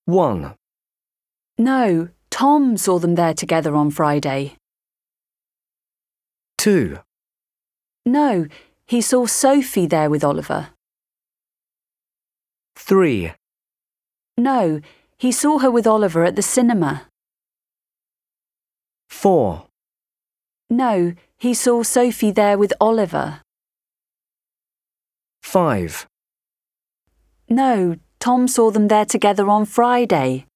1, No, Tom saw them there together on Friday. 2, No, he saw Sophie there with Oliver. 3, No, he saw her with Oliver at the cinema. 4, No, he saw Sophie there with Oliver. 5. No, Tom saw them there together on Friday.